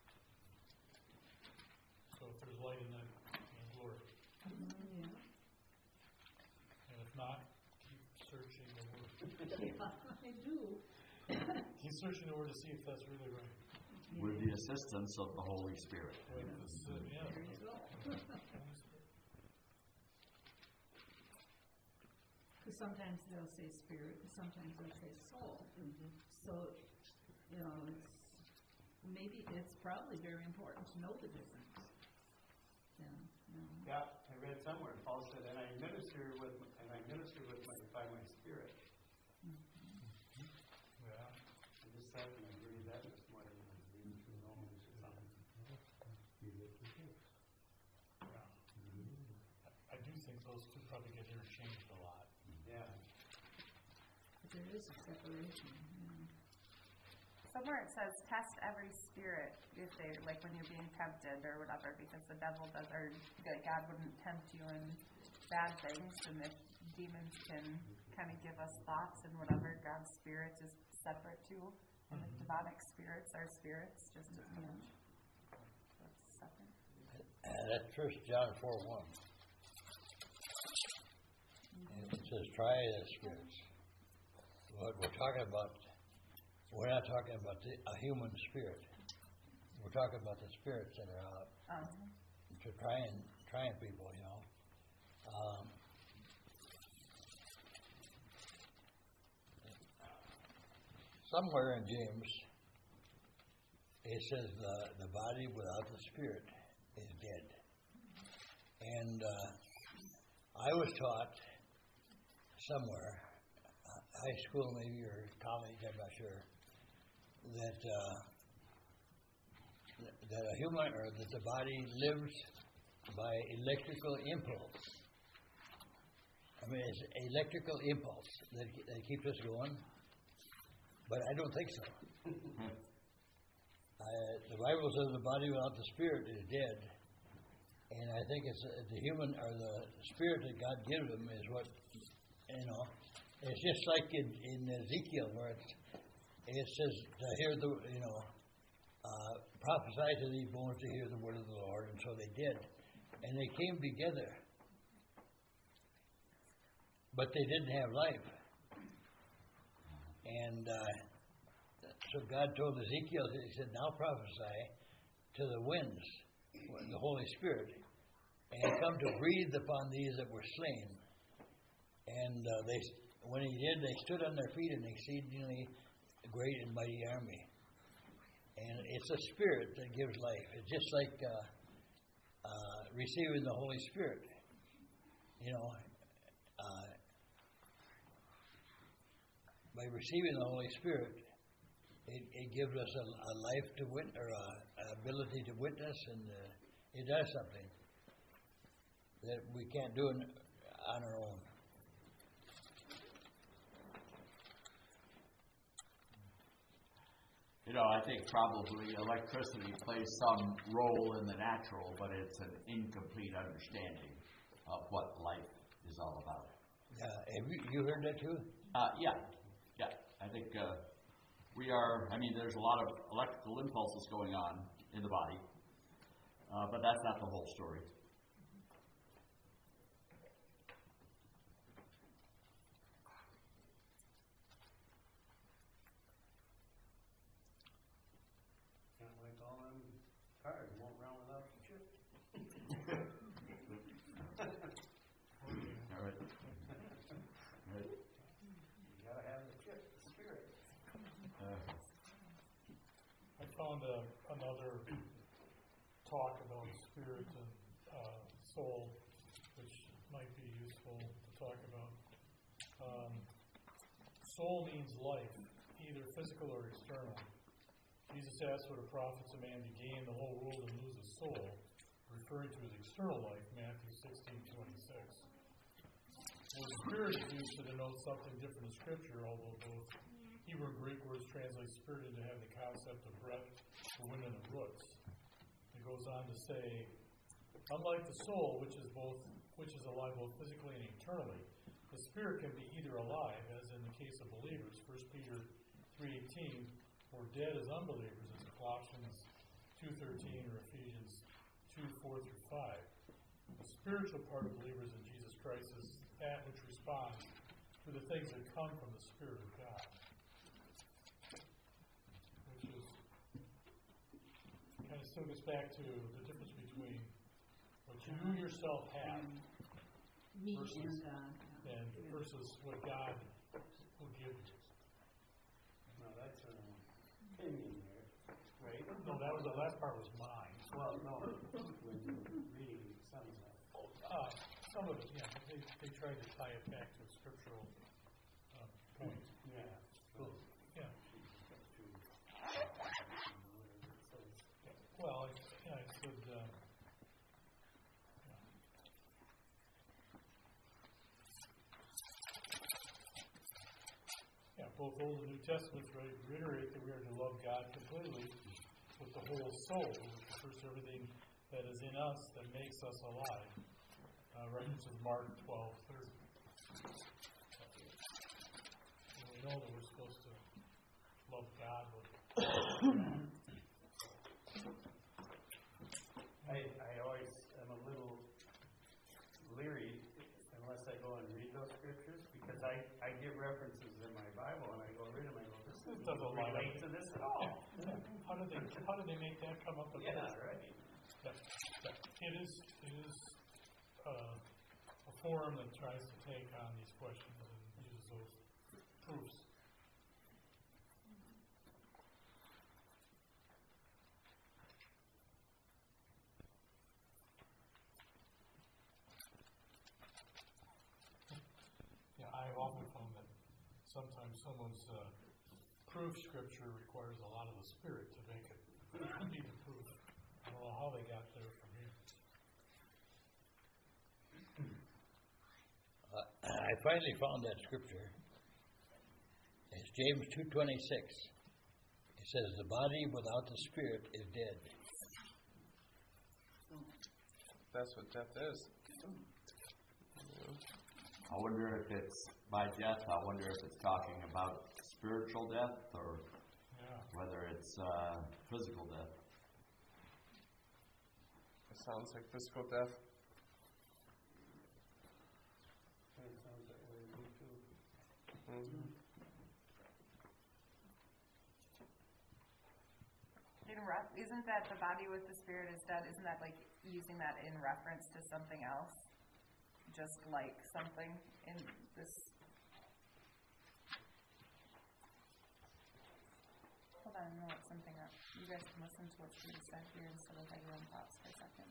Speaker 1: So if there's light in that, in glory.
Speaker 7: Yeah.
Speaker 1: And if not, keep searching the Word.
Speaker 7: Yeah, I do.
Speaker 1: Keep searching the Word to see if that's really right.
Speaker 2: With the assistance of the Holy Spirit.
Speaker 1: With this, uh, yeah.
Speaker 7: There you go. Because sometimes they'll say spirit, and sometimes they'll say soul. So, you know, it's, maybe it's probably very important to know the difference. Yeah, you know.
Speaker 5: Yeah, I read somewhere, Paul said, and I minister with, and I minister with my, by my spirit.
Speaker 1: Yeah.
Speaker 5: I just sat and I read that this morning when I was reading through Romans or something.
Speaker 1: Yeah. I do think those two probably get interchanged a lot.
Speaker 5: Yeah.
Speaker 7: But there is a separation. Yeah.
Speaker 9: Somewhere it says, test every spirit if they, like when you're being tempted or whatever, because the devil does, or God wouldn't tempt you in bad things, and if demons can kind of give us thoughts and whatever, God's spirit is separate too, and the demonic spirits are spirits just as much. So it's separate.
Speaker 3: And that's First John four one. And it says, try the spirits. What we're talking about, we're not talking about the, a human spirit. We're talking about the spirits that are out
Speaker 9: Um,
Speaker 3: to try and trying people, you know. Um, somewhere in James, it says the, the body without the spirit is dead. And uh, I was taught somewhere, uh, high school maybe or college, I'm not sure, that uh, that a human or that the body lives by electrical impulse. I mean, it's electrical impulse that, that keeps us going, but I don't think so. I, the Bible says the body without the spirit is dead, and I think it's uh, the human or the spirit that God gives them is what, you know. It's just like in, in Ezekiel where it's, it says to hear the, you know, uh, prophesy to these bones to hear the word of the Lord, and so they did, and they came together, but they didn't have life, and. Uh, So God told Ezekiel, he said, now prophesy to the winds, the Holy Spirit, and come to breathe upon these that were slain. And uh, they, when he did, they stood on their feet, an exceedingly great and mighty army. And it's a spirit that gives life. It's just like uh, uh, receiving the Holy Spirit. You know, uh, by receiving the Holy Spirit, It, it gives us a, a life to wit or a, an ability to witness, and uh, it does something that we can't do on our own.
Speaker 2: You know, I think probably electricity plays some role in the natural, but it's an incomplete understanding of what life is all about.
Speaker 3: Yeah, have you, you heard that too?
Speaker 2: Uh, yeah, yeah. I think uh, we are, I mean, there's a lot of electrical impulses going on in the body, uh, but that's not the whole story.
Speaker 5: Kind of like all them cars won't run without the chip.
Speaker 2: All right. All right.
Speaker 5: You gotta have the chip, the spirit.
Speaker 2: Uh,
Speaker 1: I found a, another talk about spirit and uh, soul, which might be useful to talk about. Um, soul means life, either physical or external. Jesus asked, "What it profits a man to gain the whole world and lose his soul?" referring to his external life, Matthew sixteen twenty-six. The spirit is used to denote something different in Scripture, although both Hebrew and Greek words translate spirit into have the concept of breath, the wind, and the roots. It goes on to say, unlike the soul, which is both which is alive both physically and eternally, the spirit can be either alive, as in the case of believers, First Peter three eighteen, or dead as unbelievers, as Colossians two thirteen or Ephesians two four through five. The spiritual part of believers in Jesus Christ is that which responds to the things that come from the Spirit of God, which is kind of still gets back to the difference between what you yourself have
Speaker 7: Me
Speaker 1: versus,
Speaker 7: and God.
Speaker 1: and versus what God will give you.
Speaker 5: No, that's an opinion there, right?
Speaker 1: No, that was the last part was mine.
Speaker 5: Well, no, when you're reading some of that.
Speaker 1: Uh, some of it, yeah, they, they tried to tie it back to a scriptural uh, point.
Speaker 5: Yeah.
Speaker 1: So, yeah. Well, I, yeah, I could. Uh, yeah. yeah, both Old and New Testaments reiterate that we are to love God completely with the whole soul, which refers to everything that is in us that makes us alive. Uh, reference of Mark twelve thirty. And we know that we're supposed to love God with.
Speaker 5: I, I always am a little leery unless I go and read those scriptures, because I, I get references in my Bible and I go read them, I go, this
Speaker 1: It
Speaker 5: doesn't
Speaker 1: doesn't line
Speaker 5: relate
Speaker 1: up.
Speaker 5: to this at all.
Speaker 1: Yeah. How did they how did they make that come up with
Speaker 5: Yeah,
Speaker 1: that?
Speaker 5: right.
Speaker 1: Yeah. Yeah. It is it is uh, a forum that tries to take on these questions and uses those proofs. Yeah, I have often found that sometimes someone's uh, proof scripture requires a lot of the Spirit to make it be the proof. I don't know how they got there from here.
Speaker 3: Uh, I finally found that scripture. It's James two twenty-six. It says, "The body without the spirit is dead."
Speaker 10: That's what death is.
Speaker 2: I wonder if it's by death, I wonder if it's talking about spiritual death or
Speaker 1: Yeah.
Speaker 2: whether it's uh, physical death.
Speaker 10: It sounds like physical death.
Speaker 5: It sounds that way to me too.
Speaker 10: Mm-hmm.
Speaker 9: In ref- isn't that the body with the spirit is dead? Isn't that like using that in reference to something else? Just like something in this. Hold on, I'm gonna look something up. You guys can listen to what's being said here instead of your own thoughts for a second.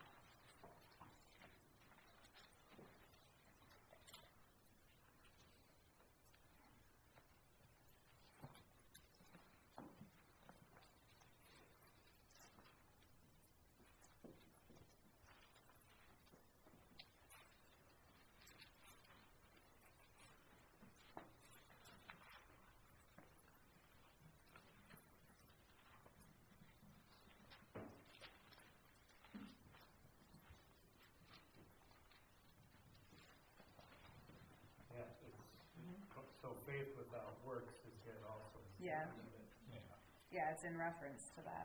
Speaker 5: Yeah, it's, so faith without works is dead also.
Speaker 9: Yeah.
Speaker 1: Yeah.
Speaker 9: Yeah, it's in reference to that.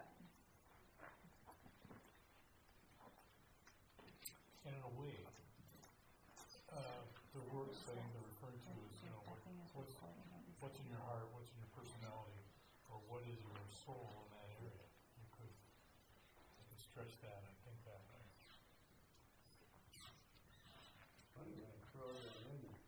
Speaker 1: And in a way, uh, the work saying they're referring to is, you know, what, what's, what's in your heart, what's in your personality, or what is your soul in that area. You could, you could stretch that, I think, that way.
Speaker 5: Funny, when I throw that in there.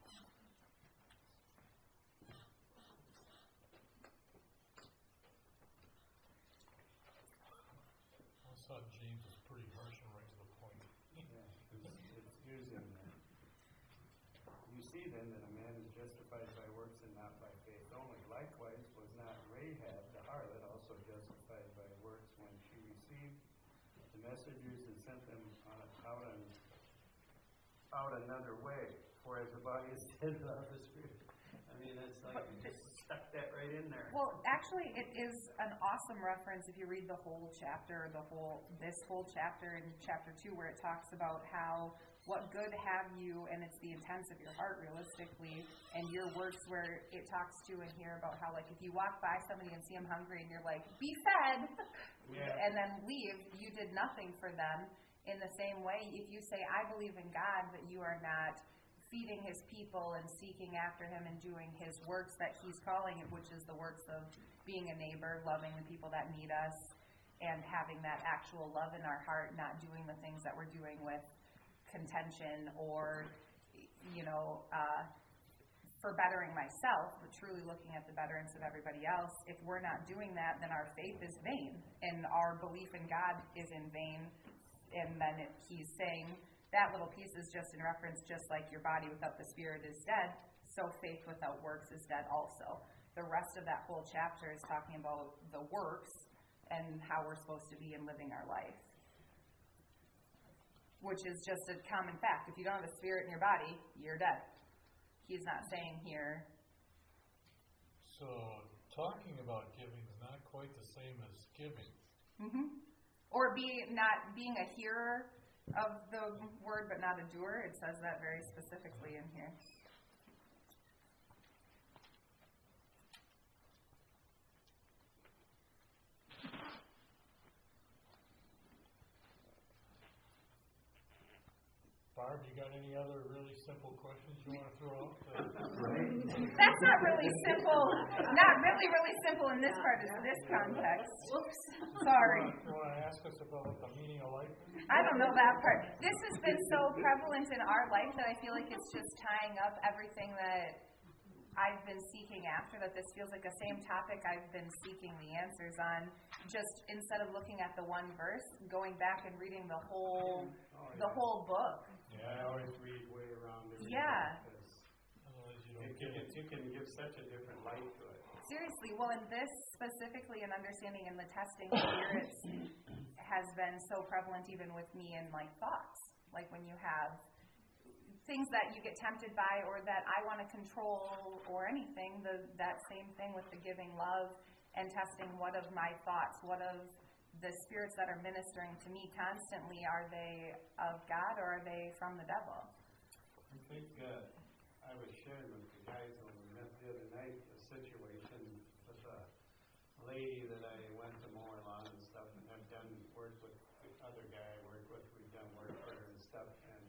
Speaker 5: You see then that a man is justified by works and not by faith only. Likewise was not Rahab the harlot also justified by works when she received the messengers and sent them on, out, on, out another way. For as the body is dead without the spirit. I mean, it's like you just stuck that right in there.
Speaker 9: Well, actually, it is an awesome reference if you read the whole chapter, the whole this whole chapter in chapter two, where it talks about how what good have you, and it's the intents of your heart, realistically, and your works, where it talks to in here about how, like, if you walk by somebody and see them hungry, and you're like, be fed,
Speaker 5: Yeah.
Speaker 9: and then leave, you did nothing for them. In the same way, if you say, I believe in God, but you are not feeding his people and seeking after him and doing his works that he's calling it, which is the works of being a neighbor, loving the people that need us, and having that actual love in our heart, not doing the things that we're doing with contention or, you know, uh, for bettering myself, but truly looking at the betterance of everybody else. If we're not doing that, then our faith is vain, and our belief in God is in vain. And then it, he's saying, that little piece is just in reference, just like your body without the spirit is dead, so faith without works is dead also. The rest of that whole chapter is talking about the works and how we're supposed to be in living our life, which is just a common fact. If you don't have a spirit in your body, you're dead. He's not saying here.
Speaker 1: So talking about giving is not quite the same as giving.
Speaker 9: Mm-hmm. Or be not being a hearer of the word, but not a doer. It says that very specifically in here.
Speaker 1: Barb, you got any other really simple questions you want to throw out?
Speaker 9: That's not really simple. Not really, really simple in this part of this context. Whoops. Sorry.
Speaker 1: You want to ask us about what the meaning of life is?
Speaker 9: I don't know that part. This has been so prevalent in our life that I feel like it's just tying up everything that I've been seeking after, that this feels like the same topic I've been seeking the answers on. Just instead of looking at the one verse, going back and reading the whole
Speaker 5: Oh, yeah.
Speaker 9: the whole book.
Speaker 5: Yeah, I always read way around everything.
Speaker 9: Yeah.
Speaker 5: Because
Speaker 1: Otherwise you
Speaker 5: it
Speaker 1: don't
Speaker 5: can,
Speaker 1: get it.
Speaker 5: it can give such a different light to it.
Speaker 9: Seriously, well, in this specifically, and understanding in the testing spirits has been so prevalent even with me in like thoughts. Like when you have things that you get tempted by or that I want to control or anything, the, that same thing with the giving love and testing what of my thoughts, what of the spirits that are ministering to me constantly, are they of God or are they from the devil?
Speaker 5: I think uh, I was sharing with the guys when we met the other night a situation with a lady that I went to mow her lawn and stuff, and I've done work with the other guy I work with. We've done work for her and stuff, and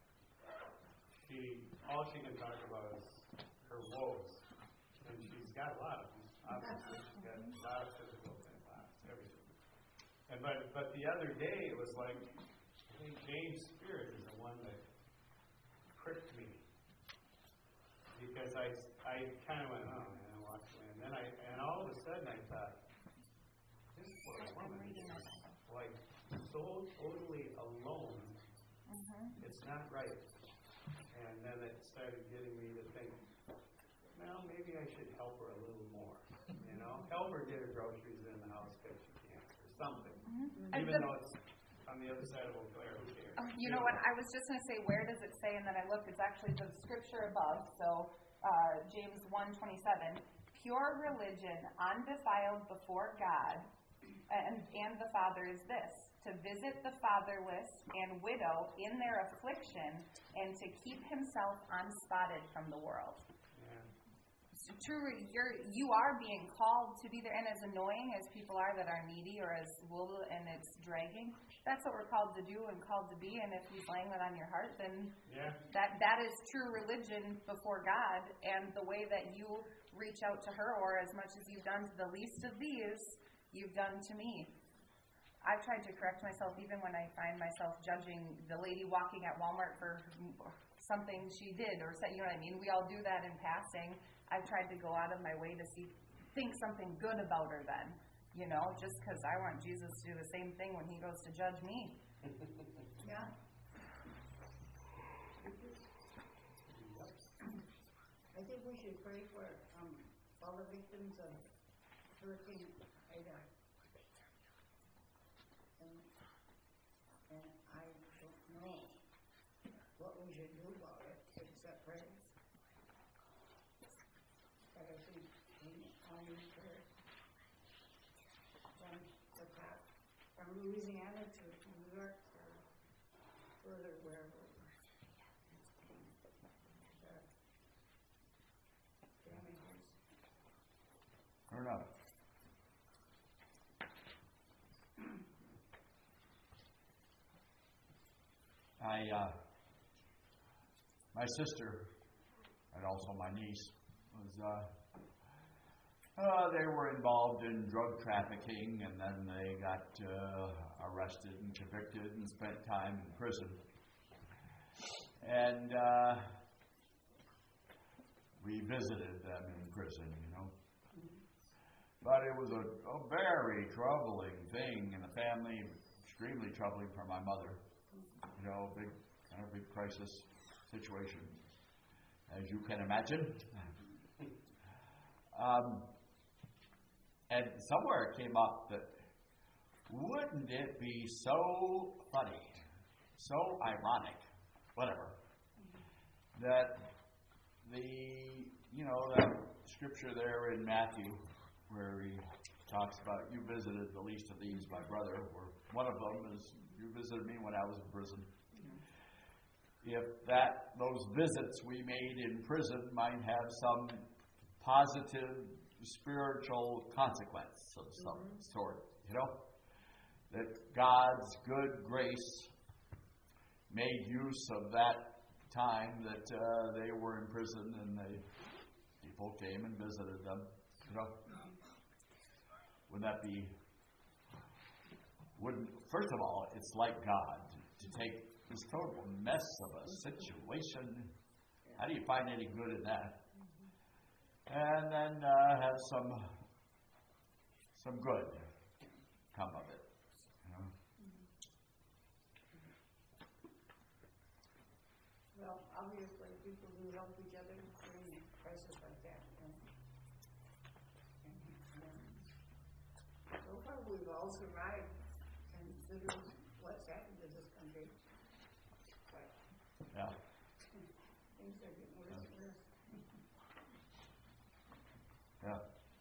Speaker 5: she, all she can talk about is her woes. And she's got a lot of them. Obviously, she's got a lot of physical and lots, everything. And but but the other day it was like, I think James' spirit is the one that pricked me, because I I kind of went, oh man, I walked away, and then I and all of a sudden I thought, this poor woman is like so totally alone.
Speaker 9: Mm-hmm.
Speaker 5: It's not right. And then it started getting me to think, well, maybe I should help her a little more. You know, help her get her groceries in the house because she can't, or something.
Speaker 9: Mm-hmm.
Speaker 5: Even though it's on the other side of Eau Claire, who cares?
Speaker 9: Oh, you know what? I was just going to say, where does it say? And then I looked. It's actually the scripture above. So uh, James one twenty-seven. Pure religion, undefiled before God and, and the Father is this: to visit the fatherless and widow in their affliction, and to keep himself unspotted from the world.
Speaker 5: Yeah.
Speaker 9: So true, you're you are being called to be there, and as annoying as people are that are needy or as wool and it's dragging, that's what we're called to do and called to be. And if He's laying that on your heart, then
Speaker 5: Yeah.
Speaker 9: that that is true religion before God. And the way that you reach out to her, or as much as you've done to the least of these, you've done to me. I've tried to correct myself even when I find myself judging the lady walking at Walmart for something she did or said, you know what I mean? We all do that in passing. I've tried to go out of my way to see, think something good about her then, you know, just because I want Jesus to do the same thing when He goes to judge me. Yeah.
Speaker 11: should pray for um, all the victims of Hurricane Ida. And, and I don't know what we should do about it except pray. But I think we all need prayer. From the top, from Louisiana to New York or further wherever.
Speaker 2: Fair enough. I, uh, my sister, and also my niece, was, uh, uh, they were involved in drug trafficking, and then they got uh, arrested and convicted and spent time in prison. And uh, we visited them in prison, you know. But it was a, a very troubling thing in the family, extremely troubling for my mother. You know, big, kind of big crisis situation, as you can imagine. um, and somewhere it came up that wouldn't it be so funny, so ironic, whatever, that the, you know, that scripture there in Matthew, where he talks about, you visited the least of these, my brother, or one of them is, you visited me when I was in prison. If that, those visits we made in prison might have some positive spiritual consequence of some mm-hmm. sort, you know, that God's good grace made use of that time that uh, they were in prison and they, people came and visited them, you know. Wouldn't that be, wouldn't, first of all, it's like God to take this total mess of a situation. How do you find any good in that? And then uh, have some some good come of it. You know?
Speaker 11: Well, obviously, people do help each other during crises like that. And, and, and so far, we've all survived, considering what's happened to this country. But
Speaker 2: yeah.
Speaker 11: Things are getting worse and worse.
Speaker 2: Yeah.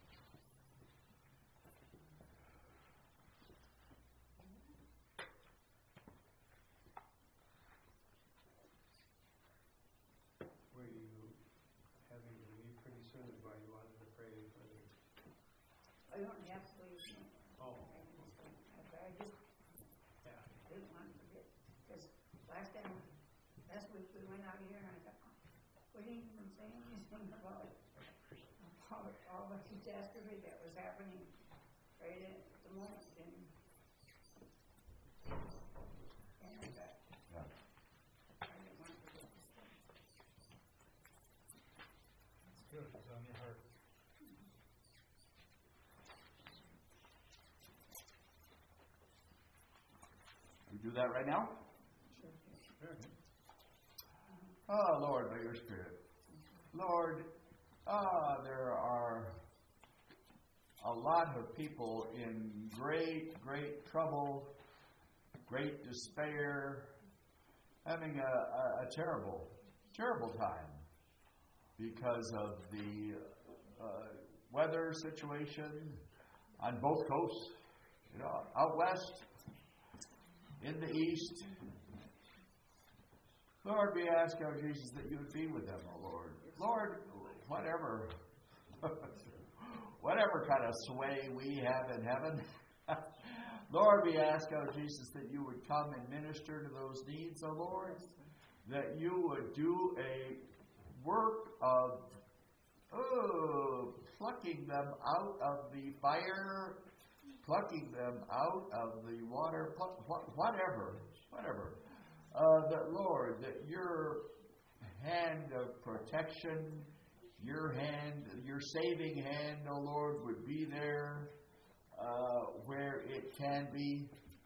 Speaker 5: Were you having to leave pretty soon is why you wanted to pray for the...
Speaker 11: I don't have to leave.
Speaker 5: Oh.
Speaker 11: I just, I just
Speaker 5: Yeah.
Speaker 11: didn't want to forget. Because last time, last week we went out here and I thought, what are you even saying anything about all, all the catastrophe that was happening right at the moment? And, and I thought,
Speaker 2: Yeah.
Speaker 11: I didn't want to forget.
Speaker 1: It's good. It's on your heart.
Speaker 2: We do that right now?
Speaker 5: Sure.
Speaker 2: Oh, Lord, by your Spirit. Lord, ah, there are a lot of people in great, great trouble, great despair, having a, a, a terrible, terrible time because of the uh, weather situation on both coasts, you know, out west, in the east. Lord, we ask, oh Jesus, that you would be with them, oh Lord. Lord, whatever, whatever kind of sway we have in heaven, Lord, we ask, oh Jesus, that you would come and minister to those needs, oh Lord, that you would do a work of oh, plucking them out of the fire, plucking them out of the water, whatever, whatever. Uh, that, Lord, that your hand of protection, your hand, your saving hand, oh Lord, would be there uh, where it can be.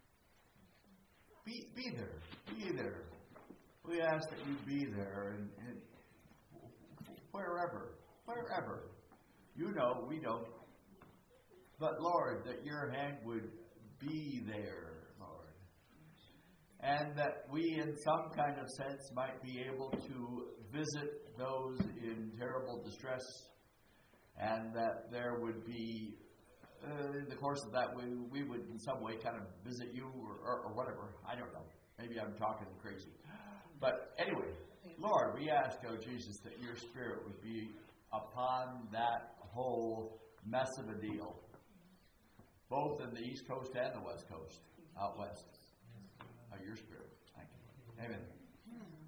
Speaker 2: Be, be there. Be there. We ask that you be there and, and wherever, wherever. You know, we don't. But Lord, that your hand would be there, Lord. And that we, in some kind of sense, might be able to visit those in terrible distress. And that there would be, uh, in the course of that, we, we would in some way kind of visit you or, or, or whatever. I don't know. Maybe I'm talking crazy. But anyway, Lord, we ask, oh Jesus, that your Spirit would be upon that whole mess of a deal, both in the East Coast and the West Coast, out west. Of your Spirit. Thank you. Amen.